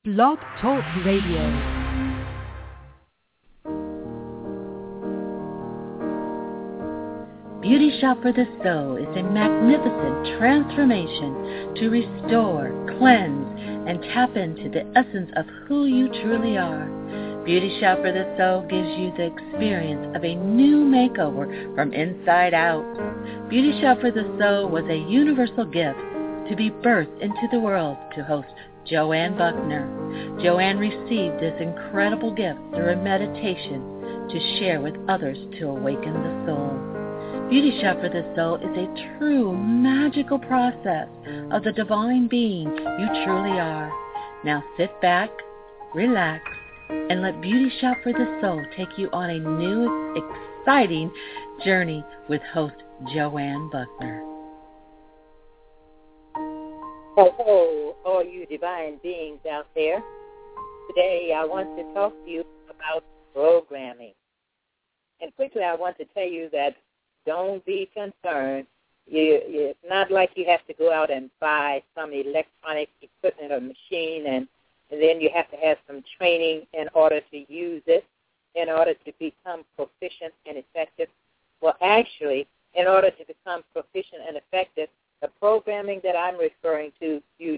Blog Talk Radio. Beauty Shop for the Soul is a magnificent transformation to restore, cleanse, and tap into the essence of who you truly are. Beauty Shop for the Soul gives you the experience of a new makeover from inside out. Beauty Shop for the Soul was a universal gift to be birthed into the world to host Joanne Buckner. Joanne received this incredible gift through a meditation to share with others to awaken the soul. Beauty Shop for the Soul is a true magical process of the divine being you truly are. Now sit back, relax, and let Beauty Shop for the Soul take you on a new, exciting journey with host Joanne Buckner. Hello, all you divine beings out there. Today I want to talk to you about programming. And quickly I want to tell you that don't be concerned. It's not like you have to go out and buy some electronic equipment or machine and then you have to have some training in order to use it, in order to become proficient and effective. Well, actually, in order to become proficient and effective, the programming that I'm referring to, you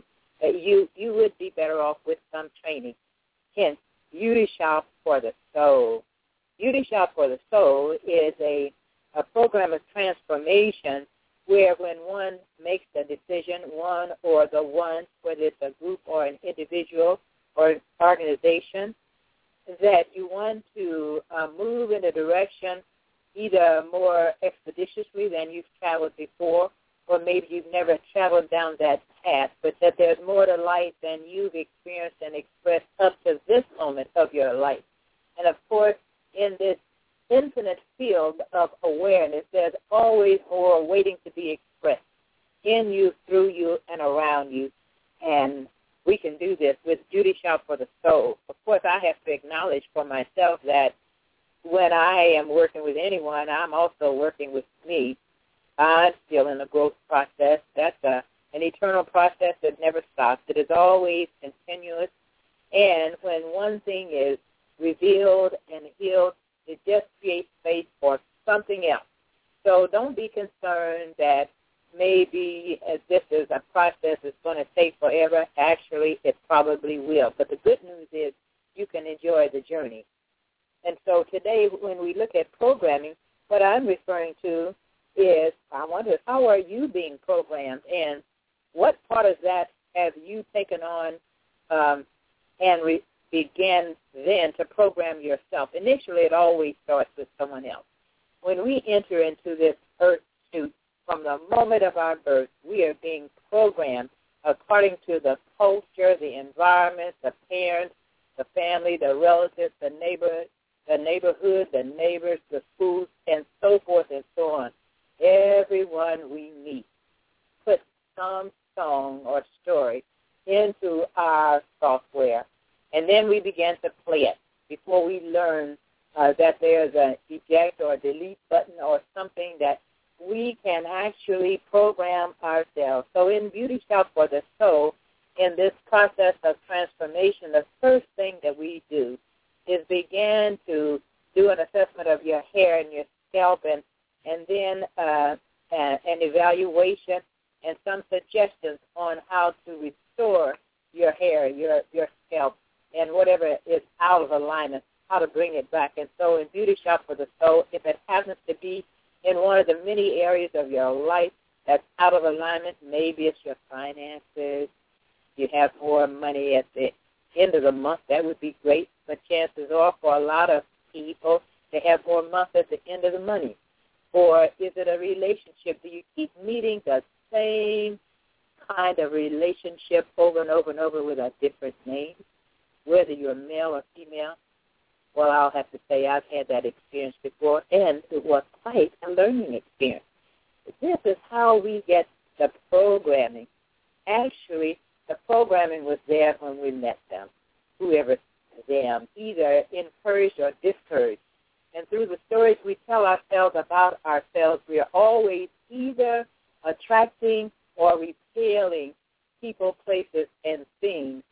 would be better off with some training. Hence, Beauty Shop for the Soul. Beauty Shop for the Soul is a program of transformation where when one makes a decision, one or the ones, whether it's a group or an individual or an organization, that you want to move in a direction either more expeditiously than you've traveled before, or maybe you've never traveled down that path, but that there's more to life than you've experienced and expressed up to this moment of your life. And, of course, in this infinite field of awareness, there's always more waiting to be expressed in you, through you, and around you. And we can do this with Beauty Shop for the Soul. Of course, I have to acknowledge for myself that when I am working with anyone, I'm also working with me. I'm still in the growth process. That's an eternal process that never stops. It is always continuous. And when one thing is revealed and healed, it just creates space for something else. So don't be concerned that maybe this is a process that's going to take forever. Actually, it probably will. But the good news is you can enjoy the journey. And so today when we look at programming, what I'm referring to is I wonder, how are you being programmed, and what part of that have you taken on and began then to program yourself? Initially, it always starts with someone else. When we enter into this earth suit, from the moment of our birth, we are being programmed according to the culture, the environment, the parents, the family, the relatives, the neighborhood, the neighbors, the schools, and so forth and so on. Everyone we meet puts some song or story into our software, and then we begin to play it before we learn that there's an eject or delete button or something that we can actually program ourselves. So in Beauty Shop for the Soul, in this process of transformation, the first thing that we do is begin to do an assessment of your hair and your scalp, and then an evaluation and some suggestions on how to restore your hair, your scalp, and whatever is out of alignment, how to bring it back. And so in Beauty Shop for the Soul, if it happens to be in one of the many areas of your life that's out of alignment, maybe it's your finances, you have more money at the end of the month, that would be great, but chances are for a lot of people to have more month at the end of the money. Or is it a relationship? Do you keep meeting the same kind of relationship over and over and over with a different name, whether you're male or female? Well, I'll have to say I've had that experience before, and it was quite a learning experience. This is how we get the programming. Actually, the programming was there when we met them, whoever them, either encouraged or discouraged. And through the stories we tell ourselves about ourselves, we are always either attracting or repelling people, places, and things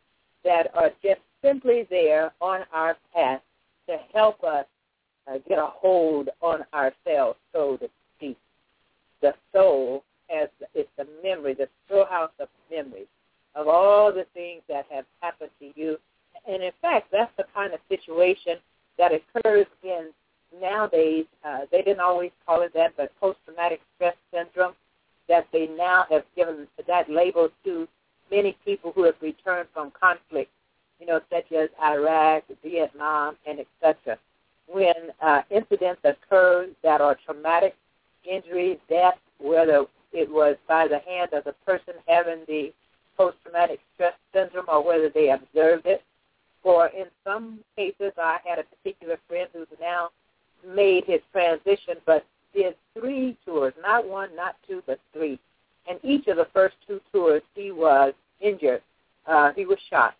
that are just simply there on our path to help us get a hold on ourselves, so to speak. The soul it's the memory, the storehouse of memories of all the things that have happened to you. And in fact, that's the kind of situation that occurs in nowadays. They didn't always call it that, but post-traumatic stress syndrome, that they now have given that label to many people who have returned from conflict, such as Iraq, Vietnam, and etc. When incidents occur that are traumatic, injury, death, whether it was by the hand of the person having the post-traumatic stress syndrome or whether they observed it, or in some cases, I had a particular friend who's now made his transition, but did 3 tours, not 1, not 2, but 3. And each of the first 2 tours, he was injured. He was shot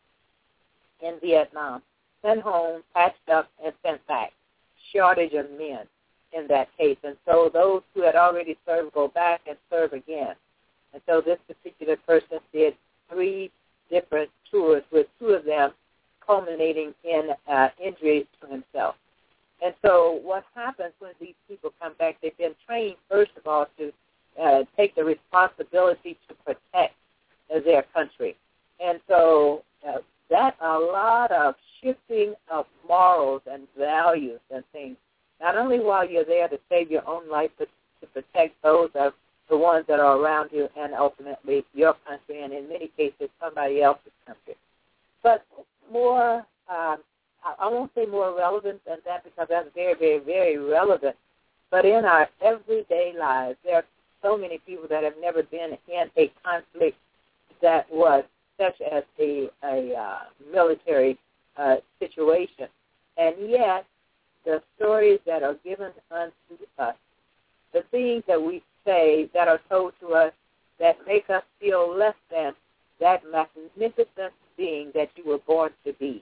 in Vietnam, sent home, patched up, and sent back. Shortage of men in that case. And so those who had already served go back and serve again. And so this particular person did 3 different tours, with 2 of them culminating in injuries to himself. And so what happens when these people come back, they've been trained, first of all, to take the responsibility to protect their country. And so that's a lot of shifting of morals and values and things, not only while you're there to save your own life, but to protect those of the ones that are around you and ultimately your country, and in many cases somebody else's country. But more, I won't say more relevant than that, because that's very, very, very relevant. But in our everyday lives, there are so many people that have never been in a conflict that was such as a military situation. And yet, the stories that are given unto us, the things that we say that are told to us that make us feel less than that magnificent being that you were born to be,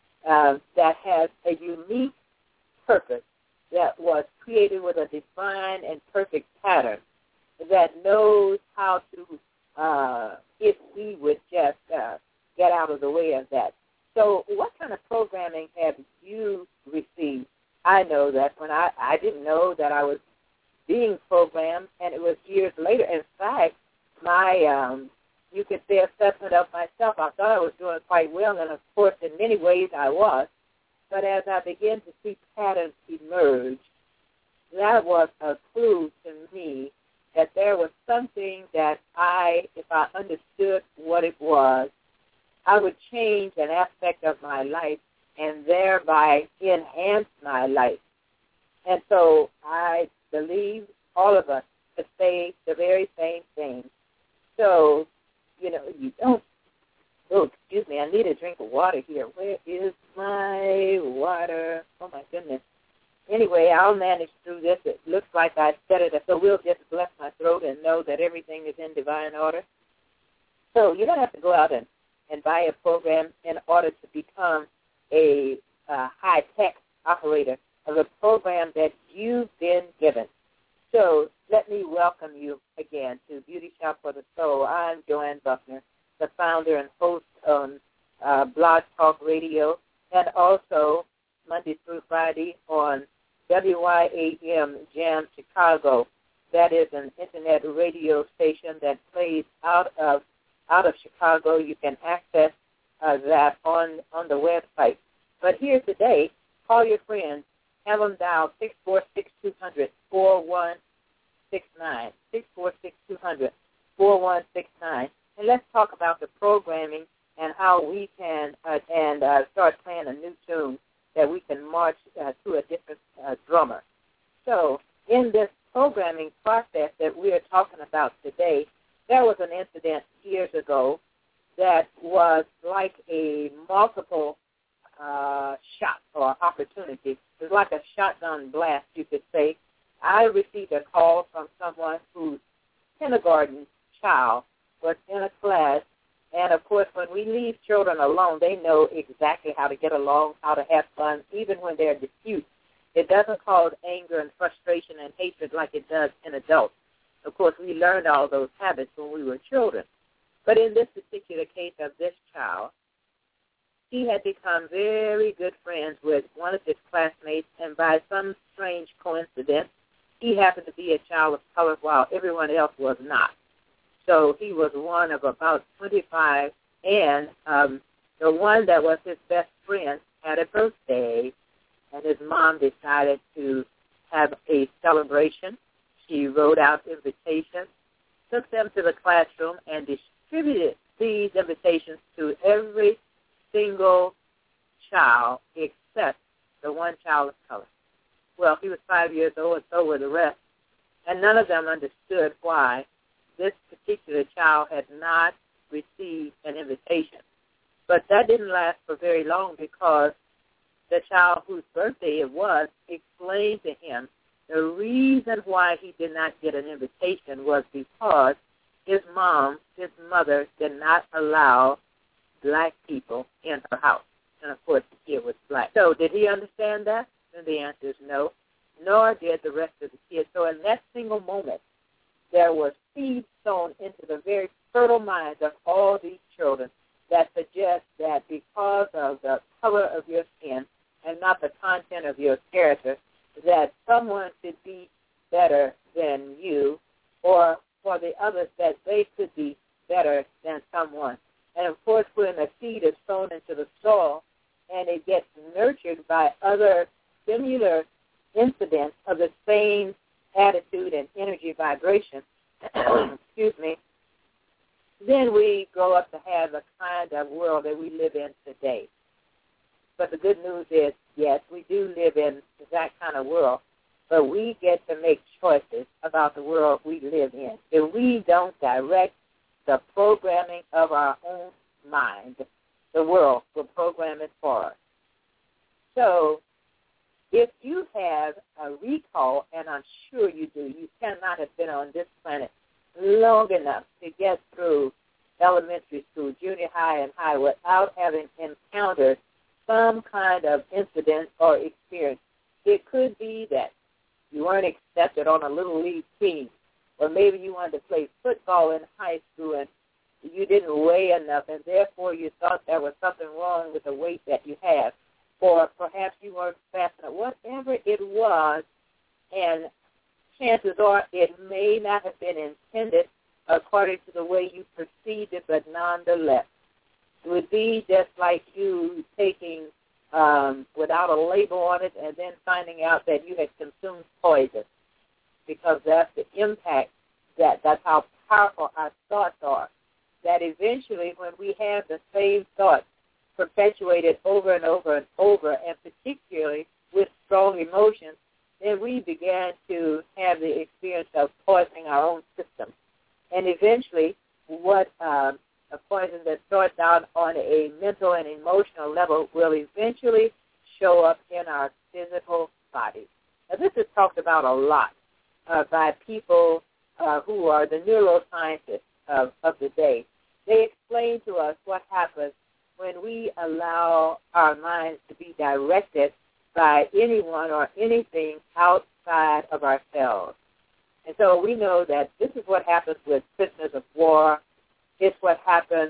that has a unique purpose, that was created with a divine and perfect pattern, that knows how to, if we would just get out of the way of that. So what kind of programming have you received? I know that when I didn't know that I was being programmed, and it was years later. In fact, my, you could say, assessment of myself, I thought I was doing quite well, and of course, in many ways I was. But as I began to see patterns emerge, that was a clue to me that there was something that if I understood what it was, I would change an aspect of my life and thereby enhance my life. And so I believe all of us to say the very same thing. So, you don't, excuse me, I need a drink of water here. Where is my water? Oh, my goodness. Anyway, I'll manage through this. It looks like I said it, so we'll just bless my throat and know that everything is in divine order. So you don't have to go out and buy a program in order to become a high-tech operator of a program that you've been given. So let me welcome you again to Beauty Shop for the Soul. I'm Joanne Buckner, the founder and host on Blog Talk Radio, and also Monday through Friday on WYAM Jam Chicago. That is an internet radio station that plays out of Chicago. You can access that on the website. But here today, call your friends. Have them dial 646-200-4169, 646-200-4169. And let's talk about the programming and how we can start playing a new tune that we can march to a different drummer. So in this programming process that we are talking about today, there was an incident years ago that was like a multiple shot or opportunity. It was like a shotgun blast, you could say. I received a call from someone whose kindergarten child was in a class, and of course when we leave children alone, they know exactly how to get along, how to have fun, even when there are disputes. It doesn't cause anger and frustration and hatred like it does in adults. Of course, we learned all those habits when we were children. But in this particular case of this child, he had become very good friends with one of his classmates, and by some strange coincidence, he happened to be a child of color while everyone else was not. So he was one of about 25, and the one that was his best friend had a birthday, and his mom decided to have a celebration. She wrote out invitations, took them to the classroom, and distributed these invitations to every single child except the one child of color. Well, he was 5 years old, and so were the rest, and none of them understood why this particular child had not received an invitation. But that didn't last for very long, because the child whose birthday it was explained to him the reason why he did not get an invitation was because his mother, did not allow black people in her house. And, of course, the kid was black. So did he understand that? And the answer is no, nor did the rest of the kids. So in that single moment, there was seeds sown into the very fertile minds of all these children that suggest that because of the color of your skin and not the content of your character, that someone should be better than you, or for the others that they could be better than someone. And, of course, when a seed is sown into the soil and it gets nurtured by other similar incidents of the same attitude and energy vibration, excuse me, then we grow up to have the kind of world that we live in today. But the good news is, yes, we do live in that kind of world, but we get to make choices about the world we live in. If we don't direct the programming of our own mind, the world will program it for us. So if you have a recall, and I'm sure you do, you cannot have been on this planet long enough to get through elementary school, junior high, and high without having encountered some kind of incident or experience. It could be that you weren't accepted on a little league team, or maybe you wanted to play football in high school and you didn't weigh enough, and therefore you thought there was something wrong with the weight that you have, or perhaps you weren't fast enough. Whatever it was, and chances are it may not have been intended according to the way you perceived it, but nonetheless. It would be just like you taking without a label on it and then finding out that you had consumed poison, because that's the impact, that's how powerful our thoughts are, that eventually when we have the same thoughts perpetuated over and over and over, and particularly with strong emotions, then we began to have the experience of poisoning our own system. And eventually what a poison that starts out on a mental and emotional level will eventually show up in our physical bodies. Now, this is talked about a lot by people who are the neuroscientists of the day. They explain to us what happens when we allow our minds to be directed by anyone or anything outside of ourselves. And so we know that this is what happens with prisoners of war. It's what happens,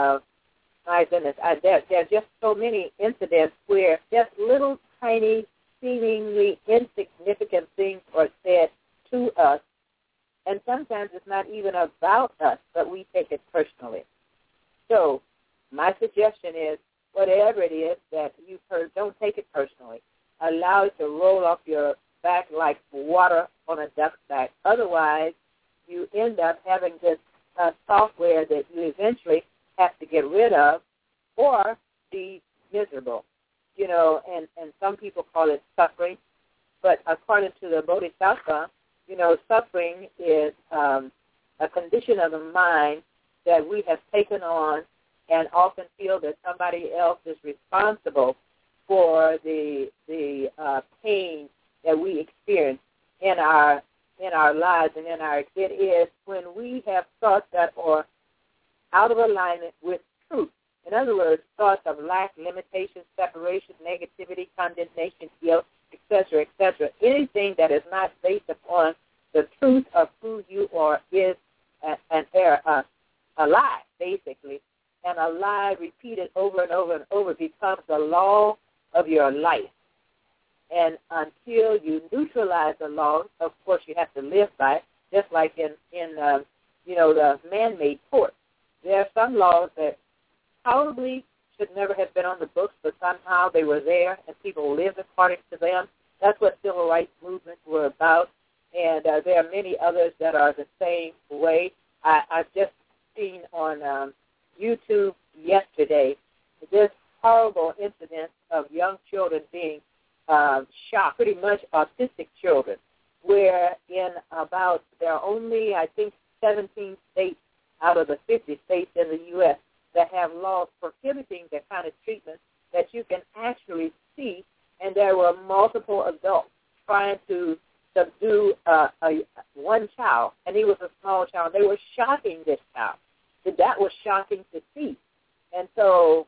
my goodness, there are just so many incidents where just little tiny, seemingly insignificant things are said to us, and sometimes it's not even about us, but we take it personally. So my suggestion is, whatever it is that you've heard, don't take it personally. Allow it to roll off your back like water on a duck's back. Otherwise, you end up having this software that you eventually have to get rid of or be miserable. You know, and some people call it suffering, but according to the Bodhisattva, you know, suffering is a condition of the mind that we have taken on and often feel that somebody else is responsible for the pain that we experience in our lives and in our. It is when we have thoughts that are out of alignment with truth. In other words, thoughts of lack, limitation, separation, negativity, condemnation, guilt, etc., etc. Anything that is not based upon the truth of who you are is an error, a lie, basically. and a lie repeated over and over and over becomes the law of your life. And until you neutralize the law, of course, you have to live by it, just like in the man-made court. There are some laws that probably should never have been on the books, but somehow they were there, and people lived according to them. That's what civil rights movements were about, and there are many others that are the same way. I've just seen on YouTube yesterday this horrible incident of young children being shot, pretty much autistic children, where there are only, I think, 17 states out of the 50 states in the U.S. that have laws prohibiting the kind of treatment that you can actually see, and there were multiple adults trying to subdue one child, and he was a small child. They were shocking this child. That was shocking to see. And so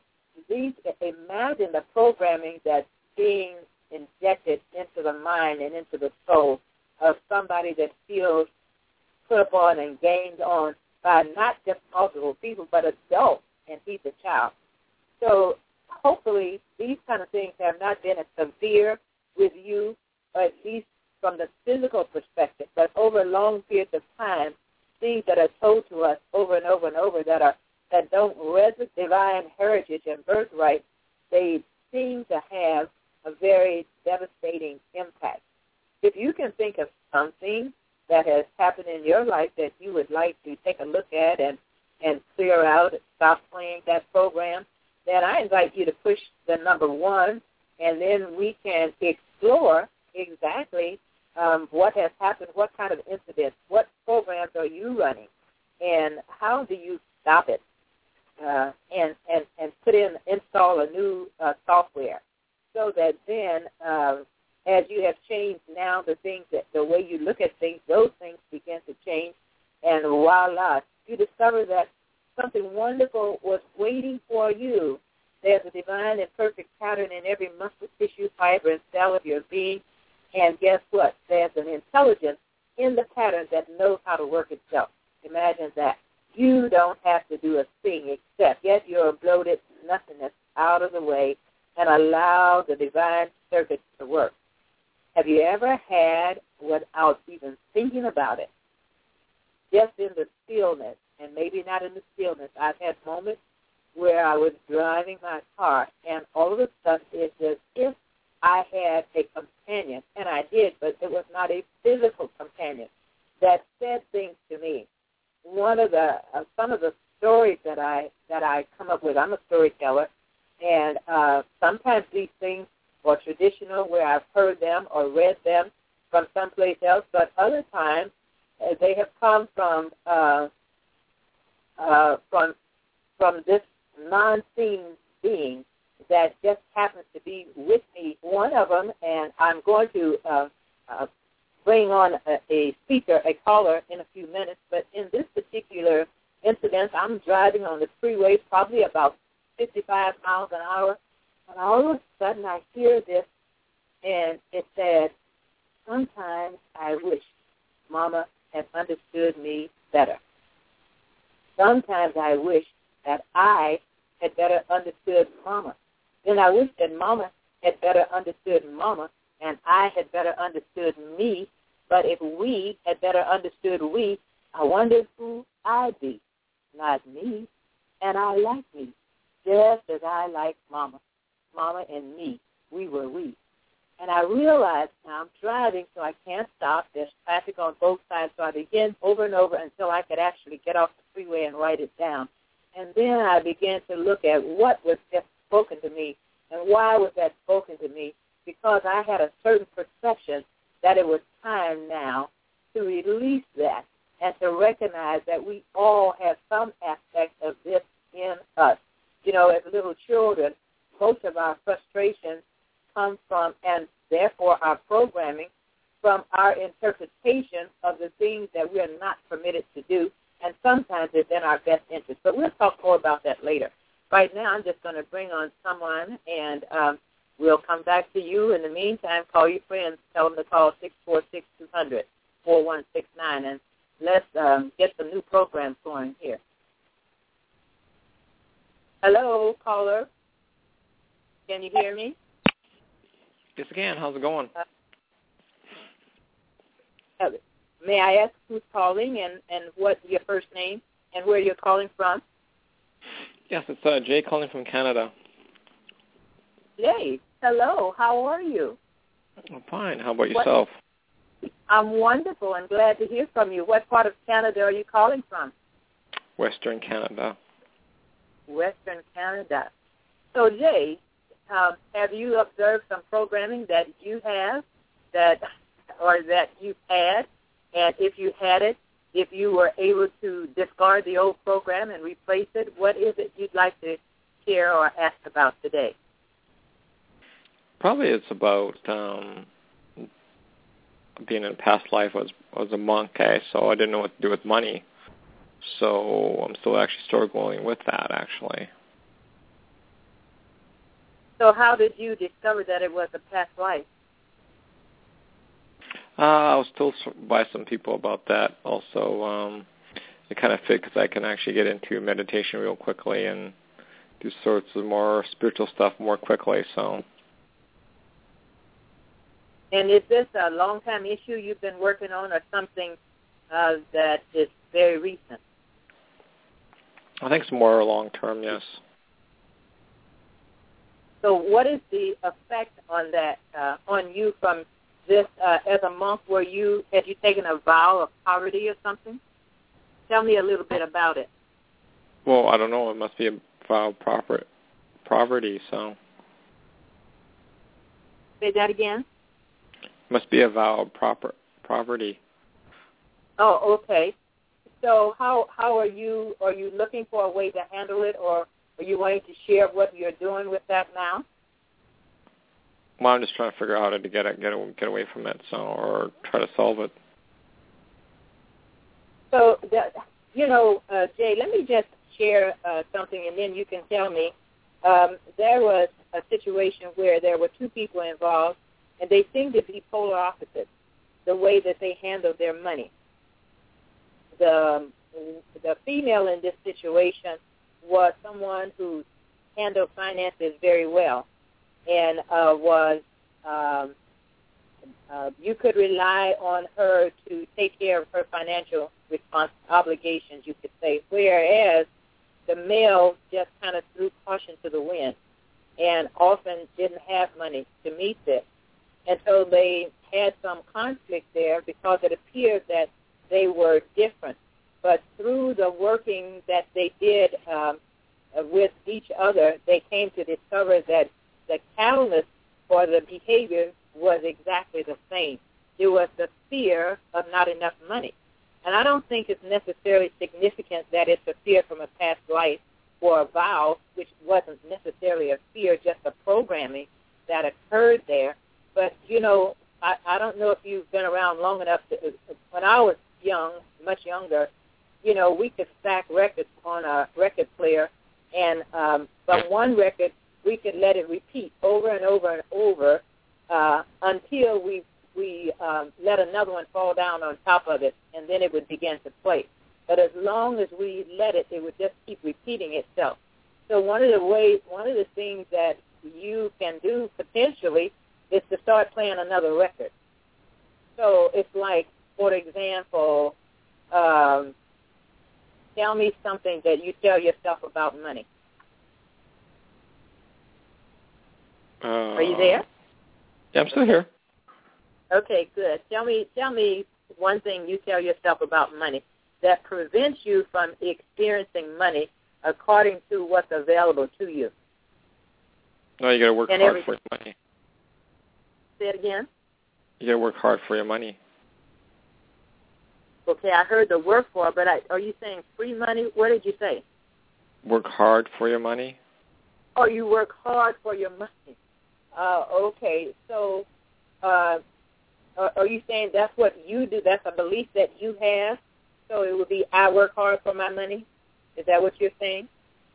imagine the programming that's being injected into the mind and into the soul of somebody that feels put upon and gained on by not just multiple people, but adults, and he's a child. So hopefully these kind of things have not been as severe with you, at least from the physical perspective, but over long periods of time, things that are told to us over and over and over that don't resist divine heritage and birthright, they seem to have a very devastating impact. If you can think of something that has happened in your life that you would like to take a look at and clear out and stop playing that program, then I invite you to push the number 1, and then we can explore exactly what has happened, what kind of incidents, what programs are you running, and how do you stop it, and install a new software, so that then as you have changed now the way you look at things, those things begin to change, and voila, you discover that something wonderful was waiting for you. There's a divine and perfect pattern in every muscle, tissue, fiber, and cell of your being, and guess what? There's an intelligence in the pattern that knows how to work itself. Imagine that. You don't have to do a thing except get your bloated nothingness out of the way and allow the divine circuits to work. Have you ever had, without even thinking about it, just in the stillness, and maybe not in the stillness, I've had moments where I was driving my car, and all of a sudden it's as if I had a companion, and I did, but it was not a physical companion, that said things to me. Some of the stories that I come up with, I'm a storyteller, and sometimes these things are traditional where I've heard them or read them from someplace else, but other times they have come from this non-seen being that just happens to be with me. One of them, and I'm going to bring on a caller in a few minutes, but in this particular incident, I'm driving on the freeway probably about 55 miles an hour, and all of a sudden I hear this, and it said, sometimes I wish Mama had understood me better. Sometimes I wish that I had better understood Mama. Then I wish that Mama had better understood Mama, and I had better understood me. But if we had better understood we, I wonder who I'd be. Not me, and I like me, just as I like Mama. Mama and me, we were we. And I realized now I'm driving, so I can't stop. There's traffic on both sides, so I begin over and over until I could actually get off the freeway and write it down. And then I began to look at what was just spoken to me, and why was that spoken to me? Because I had a certain perception that it was time now to release that and to recognize that we all have some aspect of this in us. You know, as little children, most of our frustrations come from, and therefore our programming, from our interpretation of the things that we are not permitted to do, and sometimes it's in our best interest. But we'll talk more about that later. Right now, I'm just going to bring on someone, and we'll come back to you. In the meantime, call your friends. Tell them to call 646-200-4169, and let's get some new programs going here. Hello, caller. Can you hear me? Yes, again. How's it going? May I ask who's calling and what your first name and where you're calling from? Yes, it's Jay calling from Canada. Jay, hello. How are you? I'm fine. How about yourself? I'm wonderful and glad to hear from you. What part of Canada are you calling from? Western Canada. Western Canada. So, Jay, have you observed some programming that you have that you've had? And if you had it, if you were able to discard the old program and replace it, what is it you'd like to share or ask about today? Probably it's about being in a past life. I was a monk, so I didn't know what to do with money. So I'm still actually struggling with that, actually. So how did you discover that it was a past life? I was told by some people about that. Also, it kind of fit because I can actually get into meditation real quickly and do sorts of more spiritual stuff more quickly. So. And is this a long-time issue you've been working on or something that is very recent? I think it's more long-term, yes. So what is the effect on that, on you from this, as a monk, had you taken a vow of poverty or something? Tell me a little bit about it. Well, I don't know. It must be a vow of poverty, so. Say that again? Must be a vow of poverty. Oh, okay. So how are you looking for a way to handle it, or are you wanting to share what you're doing with that now? Well, I'm just trying to figure out how to get away from it, or try to solve it. So, Jay, let me just share something, and then you can tell me. There was a situation where there were two people involved, and they seemed to be polar opposites, the way that they handled their money. The female in this situation was someone who handled finances very well, and you could rely on her to take care of her financial obligations, you could say, whereas the male just kind of threw caution to the wind and often didn't have money to meet this. And so they had some conflict there because it appeared that they were different. But through the working that they did with each other, they came to discover that the catalyst for the behavior was exactly the same. It was the fear of not enough money. And I don't think it's necessarily significant that it's a fear from a past life or a vow, which wasn't necessarily a fear, just a programming that occurred there. But, I don't know if you've been around long enough. When I was young, much younger, we could stack records on a record player, and from one record, we could let it repeat over and over and over until we let another one fall down on top of it, and then it would begin to play. But as long as we let it, it would just keep repeating itself. So one of the things that you can do potentially is to start playing another record. So it's like, for example, tell me something that you tell yourself about money. Are you there? Yeah, I'm still here. Okay, good. Tell me one thing you tell yourself about money that prevents you from experiencing money according to what's available to you. No, you got to work hard for your money. Say it again. You got to work hard for your money. Okay, I heard the work for, but are you saying free money? What did you say? Work hard for your money. Oh, you work hard for your money. Okay, so are you saying that's what you do? That's a belief that you have? So it would be, I work hard for my money? Is that what you're saying?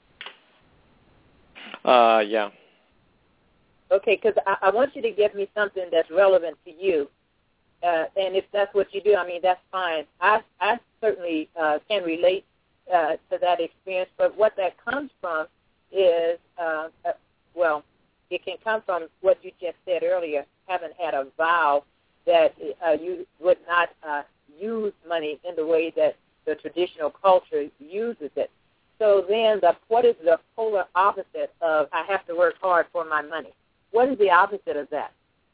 Yeah. Okay, because I want you to give me something that's relevant to you. And if that's what you do, that's fine. I certainly can relate to that experience. But what that comes from is, well, it can come from what you just said earlier, having had a vow that you would not use money in the way that the traditional culture uses it. So then what is the polar opposite of I have to work hard for my money? What is the opposite of that?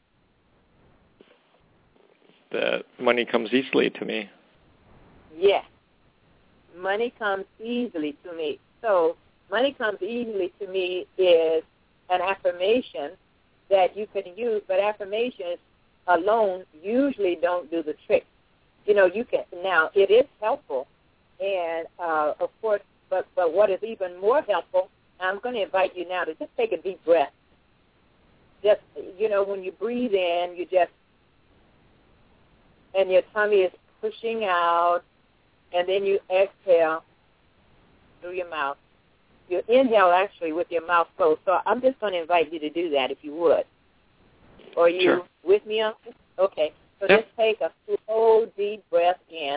That money comes easily to me. Yes. Money comes easily to me. So money comes easily to me is an affirmation that you can use, but affirmations alone usually don't do the trick. You know, you can, now it is helpful, and of course, but what is even more helpful, I'm going to invite you now to just take a deep breath. Just, you know, when you breathe in, you just, and your tummy is pushing out, and then you exhale through your mouth. You inhale actually with your mouth closed. So I'm just going to invite you to do that if you would. Are you Sure. with me on this? Okay. So Yep. just take a slow, deep breath in.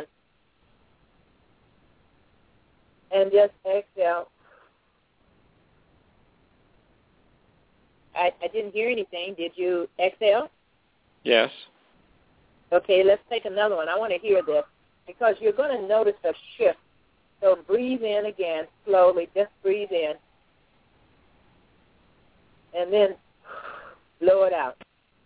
And just exhale. I didn't hear anything. Did you exhale? Yes. Okay, let's take another one. I want to hear this because you're going to notice a shift. So breathe in again slowly. Just breathe in. And then blow it out.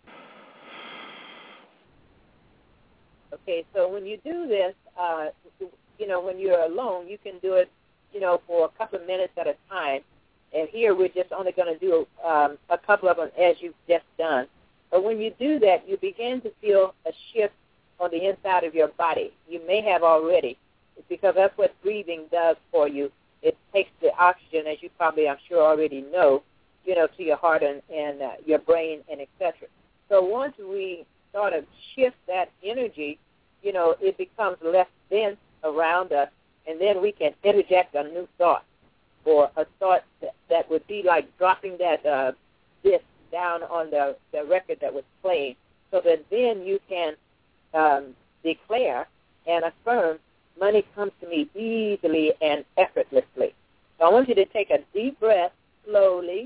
Okay, so when you do this, you know, when you're alone, you can do it, you know, for a couple of minutes at a time. And here we're just only going to do a couple of them as you've just done. But when you do that, you begin to feel a shift on the inside of your body. You may have already, because that's what breathing does for you. It takes the oxygen, as you probably, I'm sure, already know, you know, to your heart and your brain and et cetera. So once we sort of shift that energy, you know, it becomes less dense around us, and then we can interject a new thought, or a thought that would be like dropping that disc down on the record that was playing, so that then you can declare and affirm, money comes to me easily and effortlessly. So I want you to take a deep breath slowly,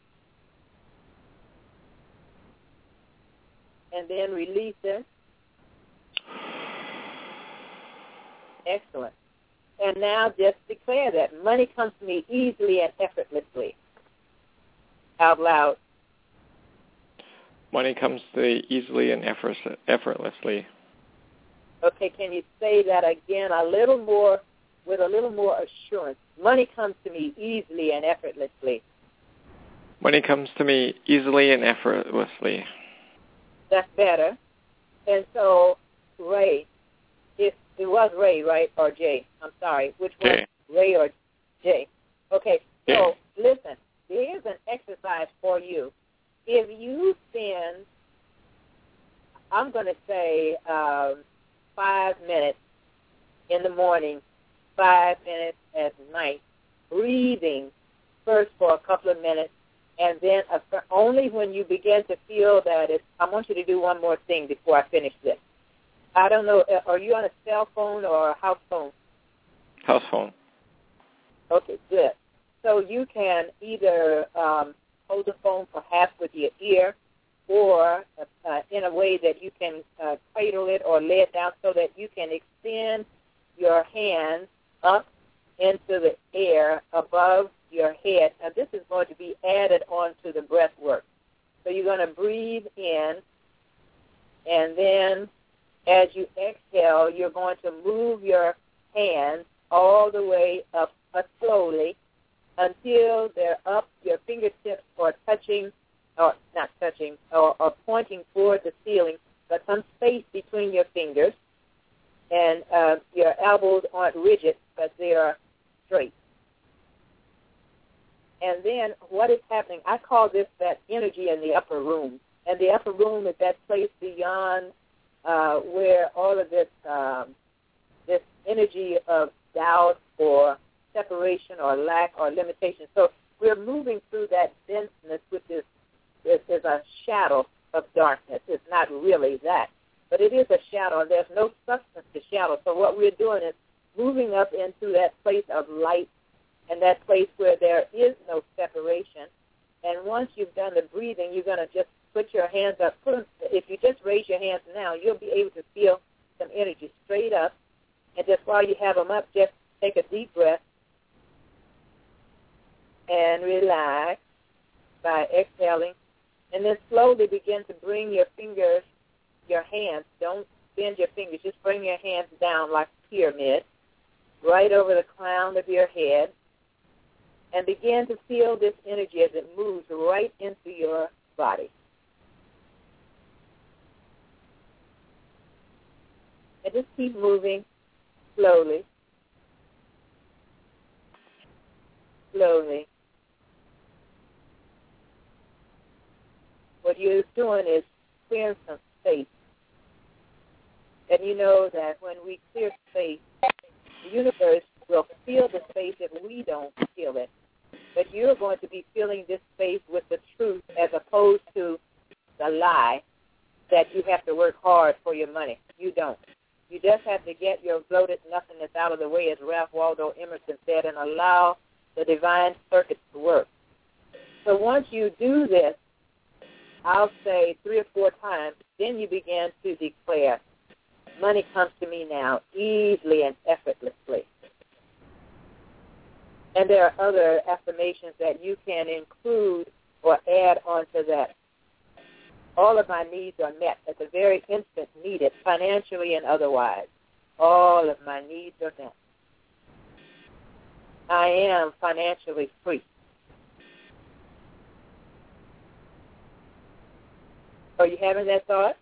and then release it. Excellent. And now just declare that money comes to me easily and effortlessly. Out loud. Money comes to me easily and effortlessly. Okay, can you say that again a little more, with a little more assurance? Money comes to me easily and effortlessly. Money comes to me easily and effortlessly. That's better. And so, Ray, it was Ray, right, or Jay? I'm sorry. Which one? Jay. Ray or Jay? Okay, so Jay. listen, there is an exercise for you. If you spend, I'm going to say 5 minutes in the morning, 5 minutes at night, breathing first for a couple of minutes, and then only when you begin to feel that I want you to do one more thing before I finish this. I don't know, are you on a cell phone or a house phone? House phone. Okay, good. So you can either hold the phone perhaps with your ear, or in a way that you can cradle it or lay it down so that you can extend your hands up into the air above your head. Now, this is going to be added on to the breath work. So you're going to breathe in, and then as you exhale, you're going to move your hands all the way up slowly until they're up, your fingertips are touching, or not touching, or pointing toward the ceiling, but some space between your fingers, and your elbows aren't rigid, but they are straight. And then what is happening, I call this that energy in the upper room. And the upper room is that place beyond where all of this this energy of doubt or separation or lack or limitation. So we're moving through that denseness, which is a shadow of darkness. It's not really that, but it is a shadow, and there's no substance to shadow. So what we're doing is moving up into that place of light and that place where there is no separation. And once you've done the breathing, you're going to just put your hands up. If you just raise your hands now, you'll be able to feel some energy straight up. And just while you have them up, just take a deep breath and relax by exhaling. And then slowly begin to bring your fingers, your hands, don't bend your fingers, just bring your hands down like a pyramid, right over the crown of your head, and begin to feel this energy as it moves right into your body. And just keep moving slowly, slowly. What you're doing is clearing some space. And you know that when we clear space, the universe will fill the space if we don't feel it. But you're going to be filling this space with the truth as opposed to the lie that you have to work hard for your money. You don't. You just have to get your bloated nothingness out of the way, as Ralph Waldo Emerson said, and allow the divine circuits to work. So once you do this, I'll say 3 or 4 times, then you begin to declare, money comes to me now easily and effortlessly. And there are other affirmations that you can include or add onto that. All of my needs are met at the very instant needed, financially and otherwise. All of my needs are met. I am financially free. Are you having that thought?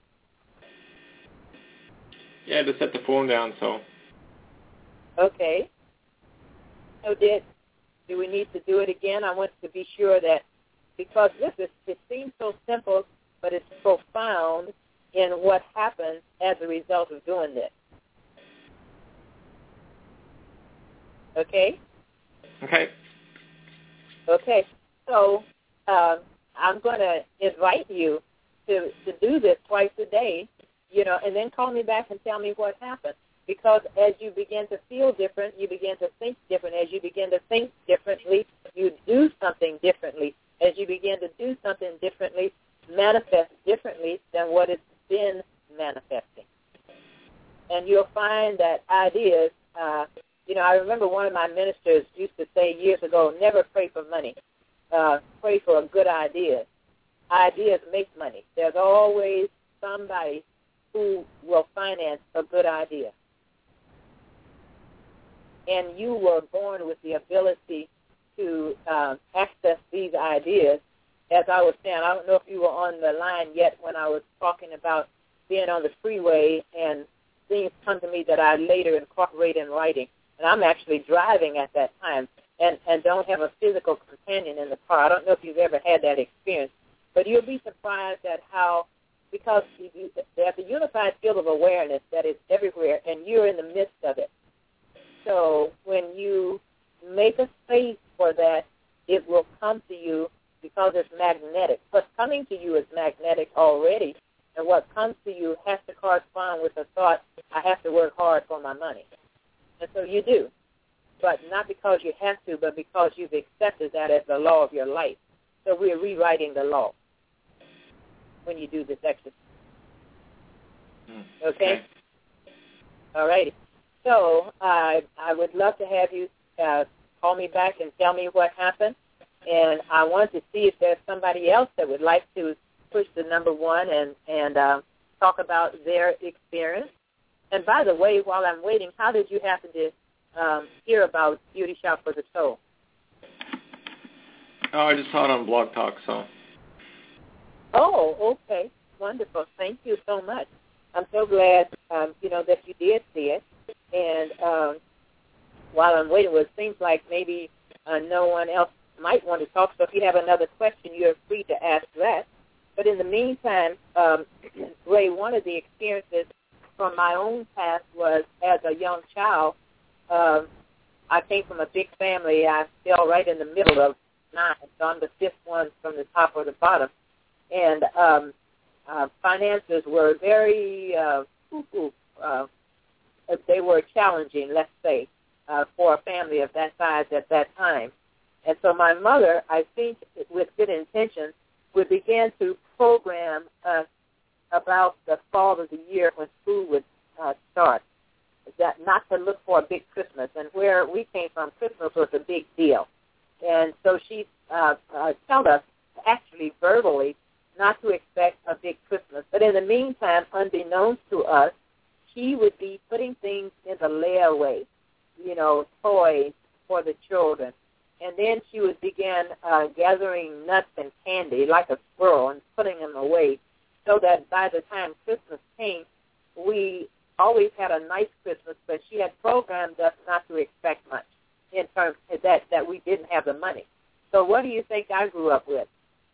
Yeah, just set the phone down, so. Okay. So do we need to do it again? I want to be sure that, because it seems so simple, but it's profound in what happens as a result of doing this. Okay? Okay. Okay. So I'm going to invite you to do this twice a day, and then call me back and tell me what happened. Because as you begin to feel different, you begin to think different. As you begin to think differently, you do something differently. As you begin to do something differently, manifest differently than what it's been manifesting. And you'll find that ideas, I remember one of my ministers used to say years ago, never pray for money. Pray for a good idea. Ideas make money. There's always somebody who will finance a good idea. And you were born with the ability to access these ideas. As I was saying, I don't know if you were on the line yet when I was talking about being on the freeway and things come to me that I later incorporate in writing. And I'm actually driving at that time and don't have a physical companion in the car. I don't know if you've ever had that experience. But you'll be surprised at how, because there's a unified field of awareness that is everywhere, and you're in the midst of it. So when you make a space for that, it will come to you because it's magnetic. What's coming to you is magnetic already, and what comes to you has to correspond with the thought, I have to work hard for my money. And so you do, but not because you have to, but because you've accepted that as the law of your life. So we're rewriting the law when you do this exercise. Okay? All righty. So I would love to have you call me back and tell me what happened. And I want to see if there's somebody else that would like to push the number 1 and talk about their experience. And by the way, while I'm waiting, how did you happen to hear about Beauty Shop for the Soul? Oh, I just saw it on Blog Talk, so. Oh, okay. Wonderful. Thank you so much. I'm so glad, that you did see it. And while I'm waiting, it seems like maybe no one else might want to talk. So if you have another question, you're free to ask that. But in the meantime, Ray, one of the experiences from my own past was as a young child, I came from a big family. I fell right in the middle of 9, so I'm the 5th one from the top or the bottom. And finances were very, they were challenging, let's say. for a family of that size at that time. And so my mother, I think with good intentions, would begin to program us about the fall of the year when school would start, that not to look for a big Christmas. And where we came from, Christmas was a big deal. And so she told us, actually verbally, not to expect a big Christmas. But in the meantime, unbeknownst to us, she would be putting things in the layaway, toys for the children. And then she would begin gathering nuts and candy like a squirrel and putting them away, so that by the time Christmas came, we always had a nice Christmas, but she had programmed us not to expect much in terms of that we didn't have the money. So what do you think I grew up with?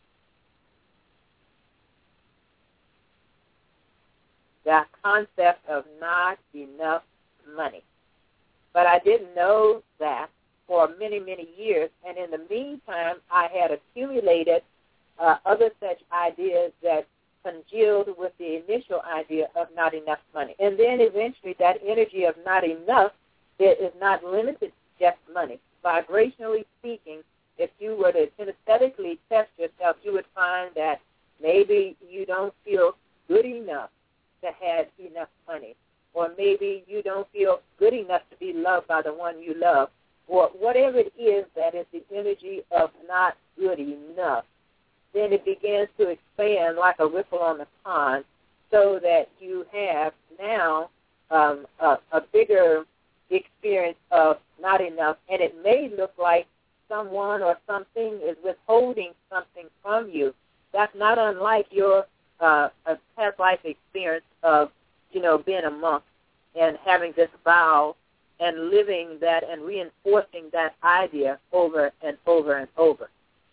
The concept of not enough money. But I didn't know that for many, many years, and in the meantime, I had accumulated other such ideas that congealed with the initial idea of not enough money. And then eventually that energy of not enough is not limited to just money. Vibrationally speaking, if you were to kinesthetically test yourself, you would find that maybe you don't feel good enough to have enough money, or maybe you don't feel good enough to be loved by the one you love, or whatever it is that is the energy of not good enough. Then it begins to expand like a ripple on the pond, so that you have now a bigger experience of not enough, and it may look like someone or something is withholding something from you. That's not unlike your past life experience of, being a monk and having this vow and living that and reinforcing that idea over and over and over.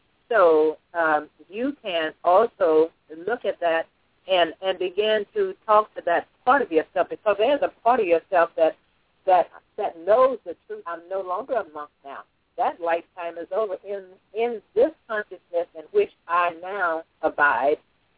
So you can also look at that and begin to talk to that part of yourself, because there's a part of yourself that knows the truth. I'm no longer a monk now. That lifetime is over. In this consciousness in which I now abide,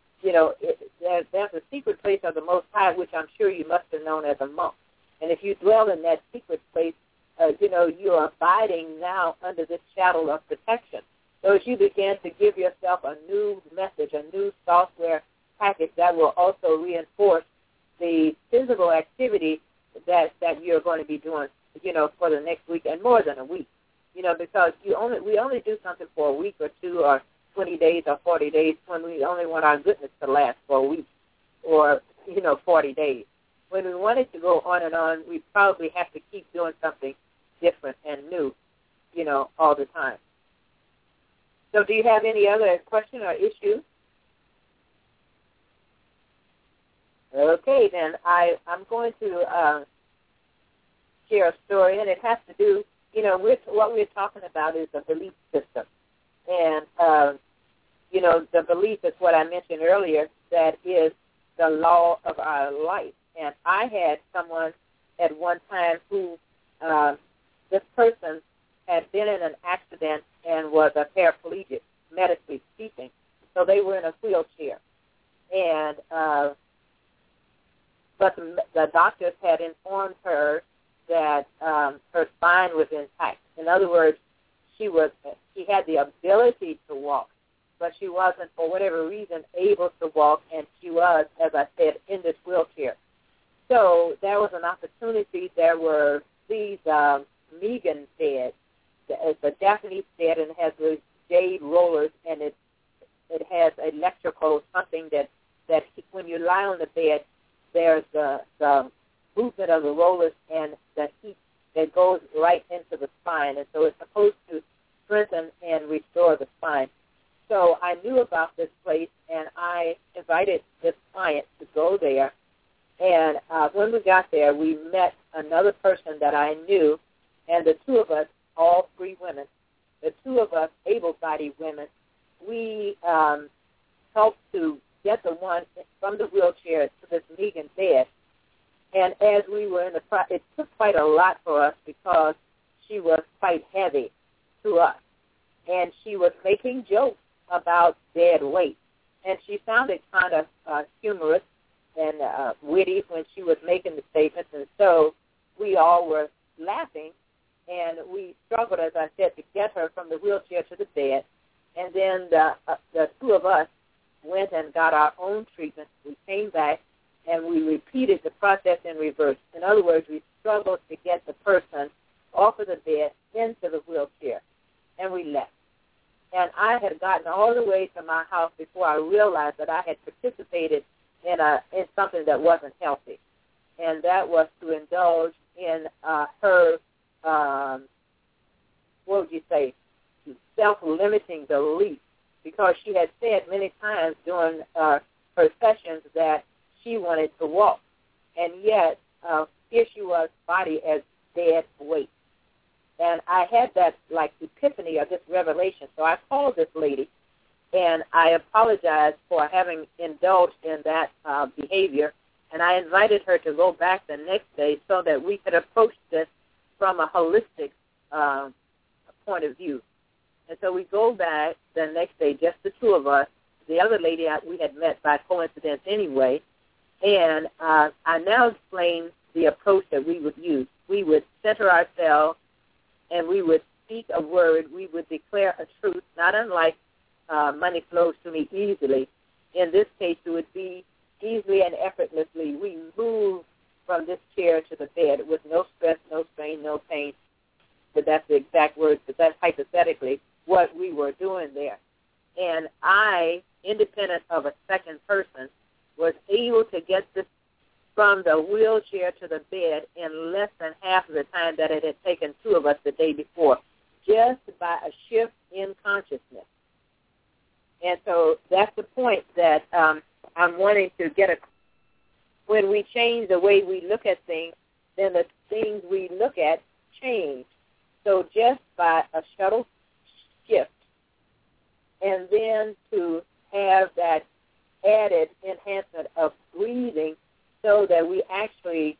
there's a secret place of the Most High, which I'm sure you must have known as a monk. And if you dwell in that secret place, you're abiding now under this shadow of protection. So as you begin to give yourself a new message, a new software package that will also reinforce the physical activity that you're going to be doing, for the next week and more than a week, because we only do something for a week or two or 20 days or 40 days when we only want our goodness to last for a week or, 40 days. When we want it to go on and on, we probably have to keep doing something different and new, all the time. So do you have any other question or issue? Okay, then I'm going to share a story, and it has to do, with what we're talking about is the belief system. And, the belief is what I mentioned earlier, that is the law of our life. And I had someone at one time who, this person had been in an accident and was a paraplegic, medically speaking. So they were in a wheelchair. And but the doctors had informed her that her spine was intact. In other words, she had the ability to walk, but she wasn't, for whatever reason, able to walk, and she was, as I said, in this wheelchair. So there was an opportunity. There were these Megan beds. It's a Japanese bed, and it has those jade rollers, and it has electrical something that when you lie on the bed, there's the movement of the rollers and the heat that goes right into the spine, and so it's supposed to strengthen and restore the spine. So I knew about this place, and I invited this client to go there. And when we got there, we met another person that I knew, and the two of us, all three women, the two of us able-bodied women, we helped to get the one from the wheelchair to this Megan bed. And as we were in the process, it took quite a lot for us because she was quite heavy to us. And she was making jokes about dead weight. And she sounded kind of humorous and witty when she was making the statements. And so we all were laughing. struggled, as I said, to get her from the wheelchair to the bed. And then the two of us went and got our own treatment. We came back, and we repeated the process in reverse. In other words, we struggled to get the person off of the bed into the wheelchair, and we left. And I had gotten all the way to my house before I realized that I had participated in something that wasn't healthy, and that was to indulge in her, what would you say, self-limiting belief, because she had said many times during her sessions that she wanted to walk, and yet here she was, body as dead weight. And I had that, like, epiphany of this revelation. So I called this lady, and I apologized for having indulged in that behavior, and I invited her to go back the next day so that we could approach this from a holistic point of view. And so we go back the next day, just the two of us. The other lady we had met by coincidence anyway, and I now explain the approach that we would use. We would center ourselves, and we would speak a word. We would declare a truth, not unlike money flows to me easily. In this case, it would be easily and effortlessly. We move from this chair to the bed with no stress, no strain, no pain. But that's the exact words, but that's hypothetically what we were doing there. And I, independent of a second person, was able to get this from the wheelchair to the bed in less than half of the time that it had taken two of us the day before, just by a shift in consciousness. And so that's the point that I'm wanting to get when we change the way we look at things, then the things we look at change. So just by a subtle shift, and then to have that added enhancement of breathing so that we actually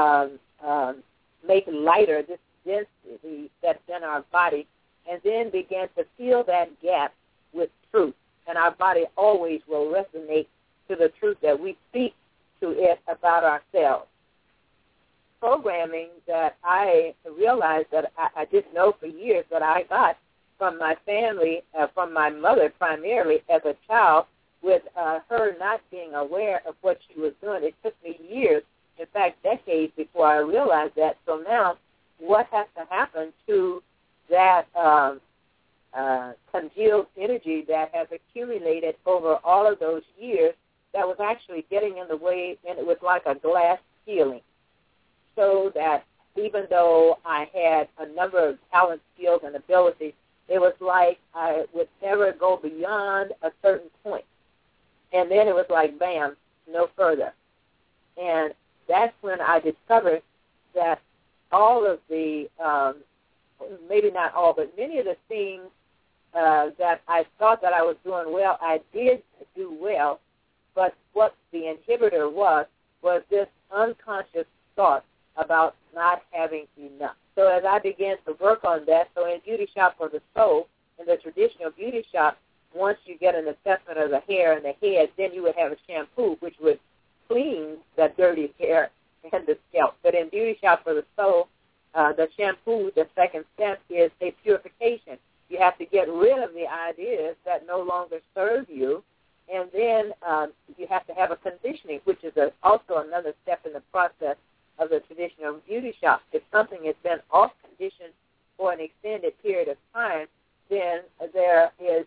make lighter this density that's in our body, and then begin to fill that gap with truth. And our body always will resonate to the truth that we speak to it about ourselves. Programming that I realized that I didn't know for years, that I got from my family, from my mother primarily as a child, with her not being aware of what she was doing. It took me years, in fact decades, before I realized that. So now what has to happen to that congealed energy that has accumulated over all of those years that was actually getting in the way, and it was like a glass ceiling. So that even though I had a number of talent, skills, and abilities, it was like I would never go beyond a certain point. And then it was like, bam, no further. And that's when I discovered that all of the, maybe not all, but many of the things that I thought that I was doing well, I did do well, but what the inhibitor was this unconscious thought about not having enough. So as I began to work on that, so in Beauty Shop for the Soul, in the traditional beauty shop, once you get an assessment of the hair and the head, then you would have a shampoo which would clean the dirty hair and the scalp. But in Beauty Shop for the Soul, the shampoo, the second step, is a purification. You have to get rid of the ideas that no longer serve you, and then you have to have a conditioning, which is also another step in the process of the traditional beauty shop. If something has been off-conditioned for an extended period of time, then there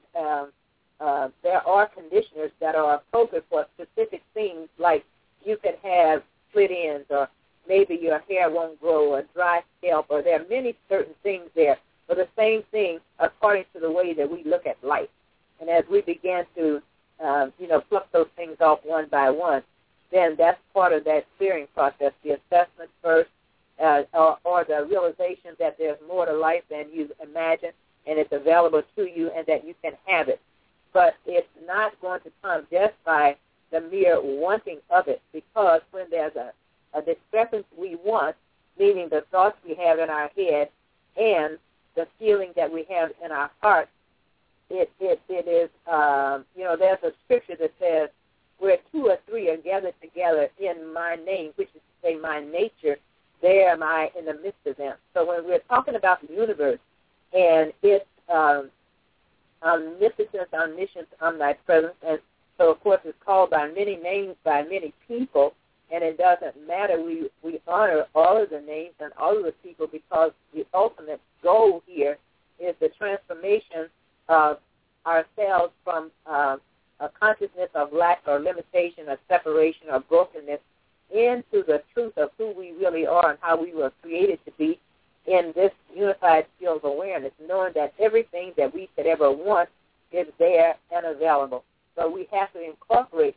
are conditioners that are appropriate for specific things, like you could have split ends, or maybe your hair won't grow, or dry scalp, or there are many certain things there. But the same thing according to the way that we look at life. And as we begin to, pluck those things off one by one, then that's part of that clearing process, the assessment first, or the realization that there's more to life than you imagine, and it's available to you, and that you can have it. But it's not going to come just by the mere wanting of it, because when there's a discrepancy we want, meaning the thoughts we have in our head and the feeling that we have in our heart, it is, there's a scripture that says, where two or three are gathered together in my name, which is to say my nature, there am I in the midst of them. So when we're talking about the universe, and it's omnipotence, omniscience, omnipresence, and so, of course, it's called by many names by many people, and it doesn't matter. We honor all of the names and all of the people because the ultimate goal here is the transformation of ourselves from a consciousness of lack or limitation or separation or brokenness into the truth of who we really are and how we were created to be in this unified field of awareness, knowing that everything that we could ever want is there and available. So we have to incorporate,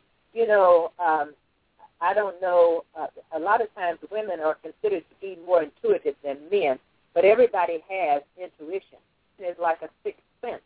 I don't know, a lot of times women are considered to be more intuitive than men, but everybody has intuition. It's like a sixth sense.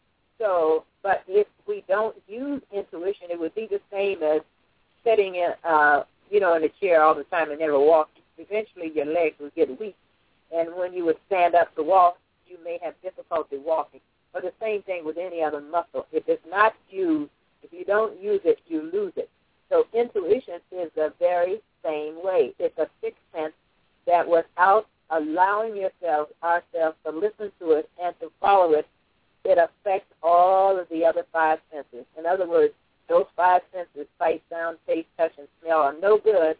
So, but if we don't use intuition, it would be the same as sitting in, in a chair all the time and never walk. Eventually your legs will get weak, and when you would stand up to walk, you may have difficulty walking. But the same thing with any other muscle. If it's not used, if you don't use it, you lose it. So intuition is the very same way. It's a sixth sense that without allowing ourselves to listen to it and to follow it, it affects all of the other five senses. In other words, those five senses, sight, sound, taste, touch, and smell, are no good.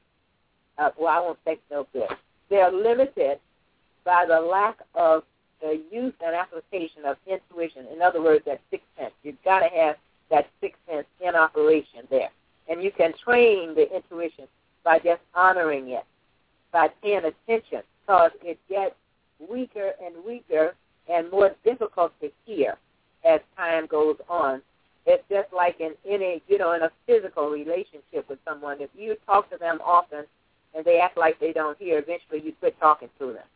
I won't say no good. They're limited by the lack of the use and application of intuition. In other words, that sixth sense. You've got to have that sixth sense in operation there. And you can train the intuition by just honoring it, by paying attention, because it gets weaker and weaker and more difficult to hear as time goes on. It's just like in any, in a physical relationship with someone. If you talk to them often and they act like they don't hear, eventually you quit talking to them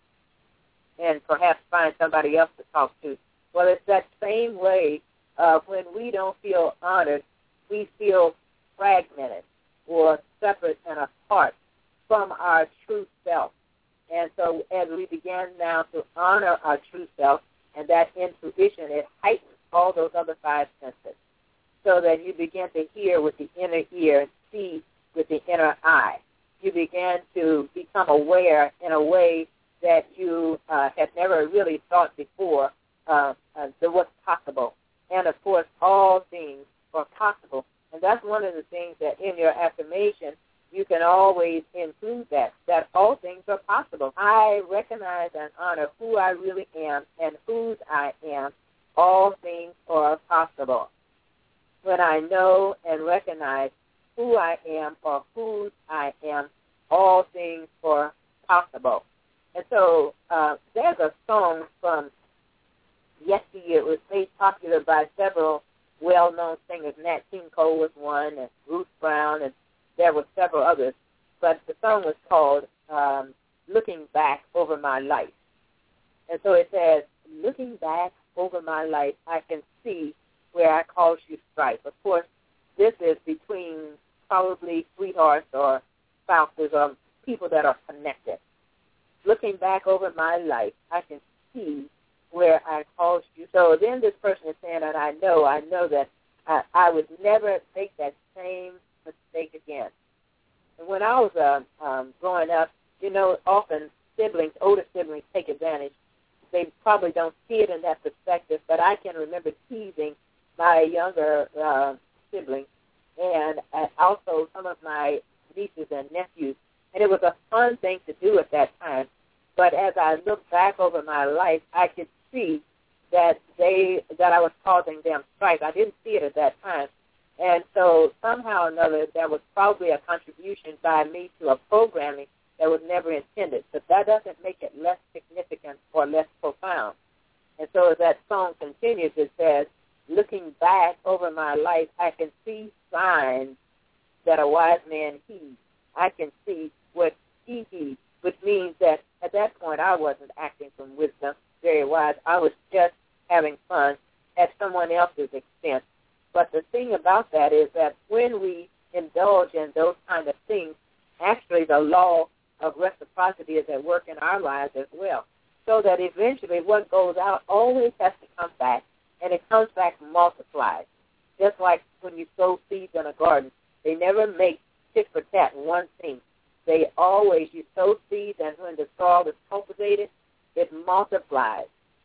and perhaps find somebody else to talk to. Well, it's that same way when we don't feel honored, we feel fragmented or separate and apart from our true self. And so as we begin now to honor our true self and that intuition, it heightens all those other five senses so that you begin to hear with the inner ear and see with the inner eye. You begin to become aware in a way that you had never really thought before what's possible. And, of course, all things are possible. And that's one of the things that in your affirmation you can always include that all things are possible. I recognize and honor who I really am and whose I am. All things are possible. When I know and recognize who I am or whose I am, all things are possible. And so there's a song from yesteryear. It was made popular by several well-known singers. Nat King Cole was one, and Bruce Brown, and there were several others. But the song was called Looking Back Over My Life. And so it says, looking back over my life, I can see where I caused you strife. Of course, this is between probably sweethearts or spouses or people that are connected. Looking back over my life, I can see where I caused you. So then this person is saying, and I know that I would never make that same mistake again. And when I was growing up, often older siblings take advantage. They probably don't see it in that perspective, but I can remember teasing my younger siblings and also some of my nieces and nephews. And it was a fun thing to do at that time. But as I look back over my life, I could see that I was causing them strife. I didn't see it at that time. And so somehow or another, there was probably a contribution by me to a programming that was never intended. But that doesn't make it less significant or less profound. And so as that song continues, it says, looking back over my life, I can see signs that a wise man heeds. I can see what he heeds, which means that at that point I wasn't acting from wisdom, very wise. I was just having fun at someone else's expense. But the thing about that is that when we indulge in those kind of things, actually the law of reciprocity is at work in our lives as well. So that eventually what goes out always has to come back, and it comes back multiplied. Just like when you sow seeds in a garden, they never make tit for tat one thing. You sow seeds, and when the soil is cultivated, it multiplies.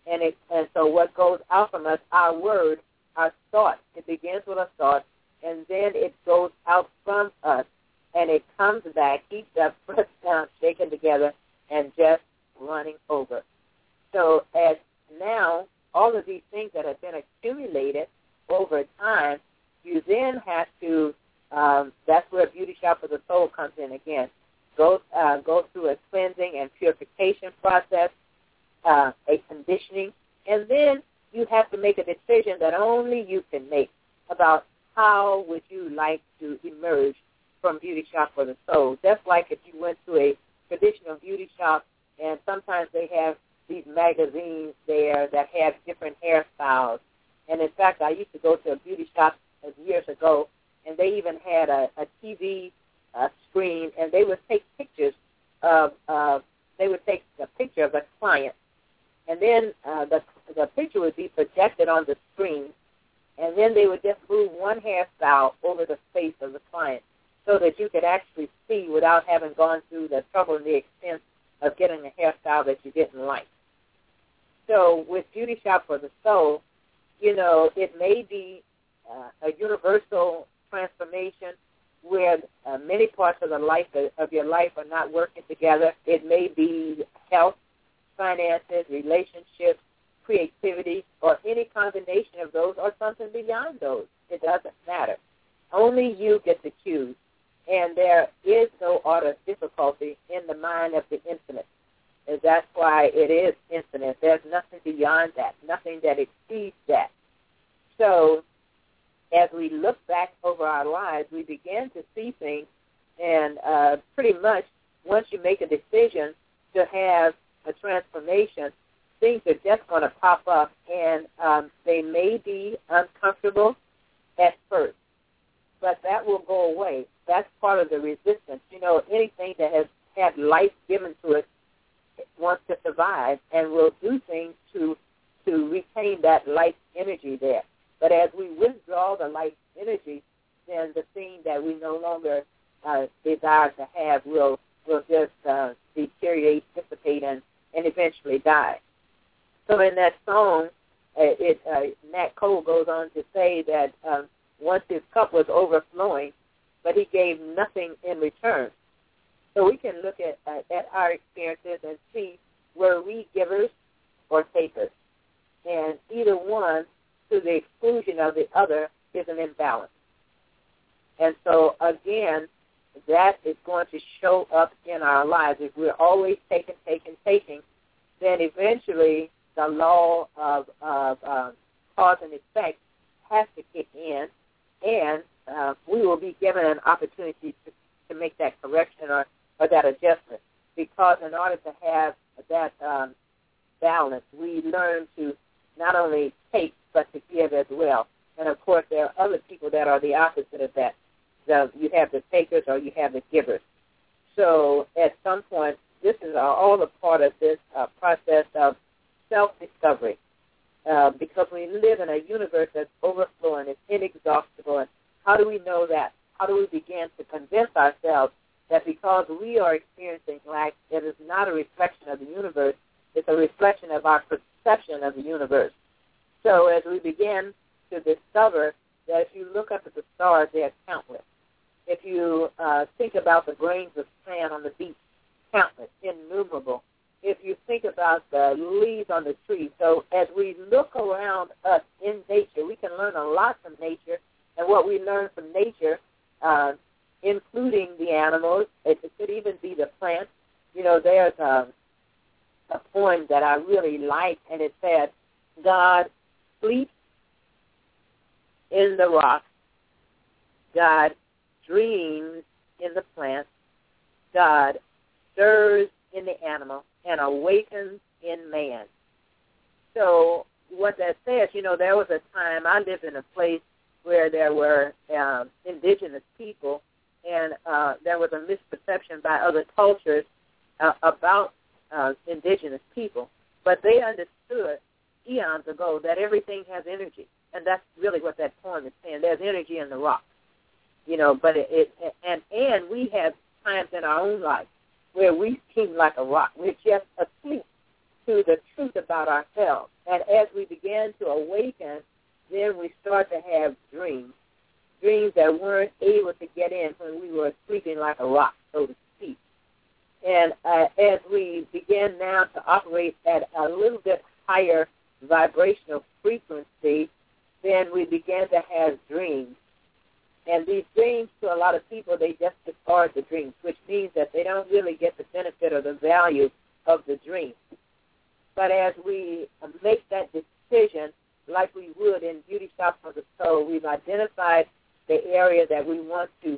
And so what goes out from us, our word, our thought, it begins with a thought, and then it goes out from us, and it comes back, heaped up, pressed down, shaken together, and just running over. So as now, all of these things that have been accumulated over time, you then have to, that's where Beauty Shop for the Soul comes in again. Go through a cleansing and purification process, a conditioning, and then you have to make a decision that only you can make about how would you like to emerge from Beauty Shop for the Soul. Just like if you went to a traditional beauty shop, and sometimes they have these magazines there that have different hairstyles. And in fact, I used to go to a beauty shop years ago, and they even had a TV screen, and they would take pictures of they would take a picture of a client, and then the picture would be projected on the screen, and then they would just move one hairstyle over the face of the client so that you could actually see without having gone through the trouble and the expense of getting a hairstyle that you didn't like. So with Beauty Shop for the Soul, you know, it may be a universal transformation where many parts of your life are not working together. It may be health, finances, relationships, creativity, or any combination of those, or something beyond those. It doesn't matter. Only you get to choose. And there is no art of difficulty in the mind of the infinite. And that's why it is infinite. There's nothing beyond that, nothing that exceeds that. So as we look back over our lives, we begin to see things, and pretty much once you make a decision to have a transformation, things are just going to pop up, and they may be uncomfortable at first, but that will go away. That's part of the resistance. You know, anything that has had life given to it wants to survive and will do things to retain that life energy there. But as we withdraw the life energy, then the thing that we no longer desire to have will just deteriorate, dissipate, and eventually die. So in that song, Nat Cole goes on to say that once his cup was overflowing, but he gave nothing in return. So we can look at our experiences and see, were we givers or takers? And either one, to the exclusion of the other, is an imbalance. And so, again, that is going to show up in our lives. If we're always taking, then eventually the law of cause and effect has to kick in, and we will be given an opportunity to make that correction or that adjustment. Because in order to have that balance, we learn to not only take, but to give as well. And, of course, there are other people that are the opposite of that. You have the takers or you have the givers. So at some point, this is all a part of this process of self-discovery, because we live in a universe that's overflowing, it's inexhaustible. And how do we know that? How do we begin to convince ourselves that because we are experiencing lack, it is not a reflection of the universe, it's a reflection of our perception of the universe? So as we begin to discover that if you look up at the stars, they are countless. If you think about the grains of sand on the beach, countless, innumerable. If you think about the leaves on the tree, so as we look around us in nature, we can learn a lot from nature, and what we learn from nature, including the animals, it could even be the plants. You know, there's a poem that I really like, and it said, God sleeps in the rock, God dreams in the plant, God stirs in the animal, and awakens in man. So what that says, you know, there was a time I lived in a place where there were indigenous people, and there was a misperception by other cultures about indigenous people. But they understood eons ago that everything has energy, and that's really what that poem is saying. There's energy in the rock, you know. But and we have times in our own life where we seem like a rock. We're just asleep, to the truth about ourselves. And as we begin to awaken, then we start to have dreams that weren't able to get in when we were sleeping like a rock, so to speak. And as we begin now to operate at a little bit higher vibrational frequency, then we begin to have dreams. And these dreams, to a lot of people, they just discard the dreams, which means that they don't really get the benefit or the value of the dream. But as we make that decision, like we would in Beauty Shop for the Soul, we've identified the area that we want to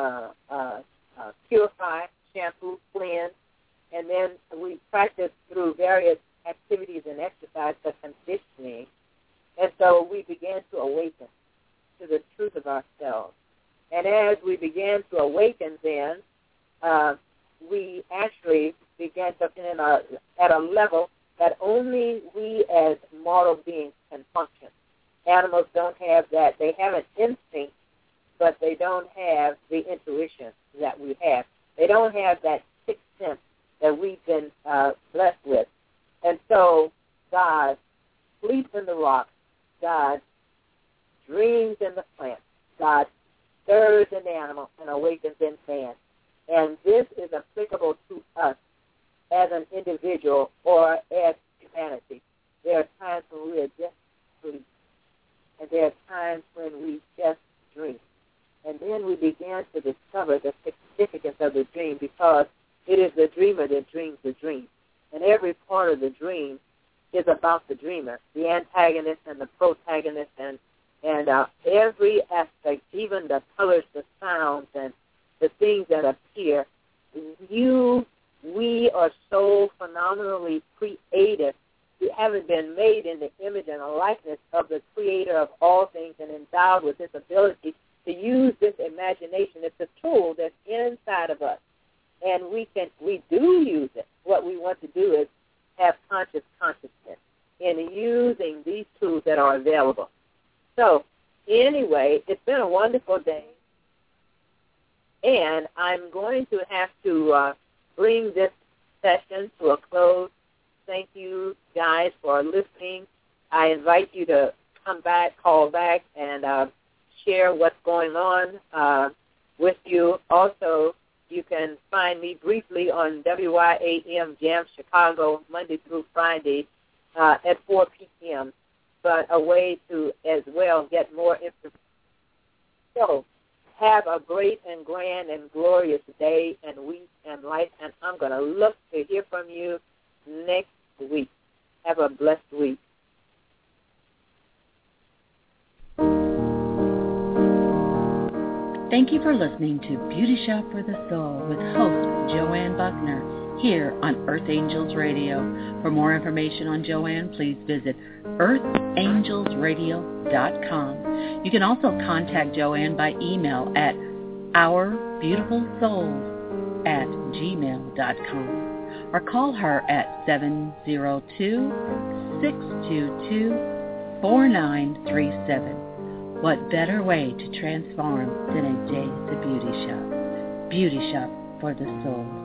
purify, shampoo, cleanse, and then we practice through various activities and exercise the conditioning. And so we began to awaken to the truth of ourselves. And as we began to awaken then, we actually began to at a level that only we as mortal beings can function. Animals don't have that. They have an instinct, but they don't have the intuition that we have. They don't have that sixth sense that we've been blessed with. And so God sleeps in the rocks. God dreams in the plant. God stirs in the animal and awakens in man. And this is applicable to us as an individual or as humanity. There are times when we are just asleep, and there are times when we just dream. And then we began to discover the significance of the dream, because it is the dreamer that dreams the dream. And every part of the dream is about the dreamer, the antagonist and the protagonist, and every aspect, even the colors, the sounds, and the things that appear. We are so phenomenally creative. We haven't been made in the image and the likeness of the creator of all things and endowed with this ability to use this imagination. It's a tool that's inside of us, and we do use it. What we want to do is have consciousness in using these tools that are available. So anyway, it's been a wonderful day, and I'm going to have to bring this session to a close. Thank you, guys, for listening. I invite you to come back, call back, and share what's going on with you. Also, you can find me briefly on WYAM Jam Chicago Monday through Friday at 4 p.m., but a way to as well get more information. So have a great and grand and glorious day and week and life, and I'm going to look to hear from you next week. Have a blessed week. Thank you for listening to Beauty Shop for the Soul with host Joanne Buckner here on Earth Angels Radio. For more information on Joanne, please visit earthangelsradio.com. You can also contact Joanne by email at ourbeautifuls@gmail.com or call her at 702-622-4937. What better way to transform than a day at the beauty shop? Beauty Shop for the Soul.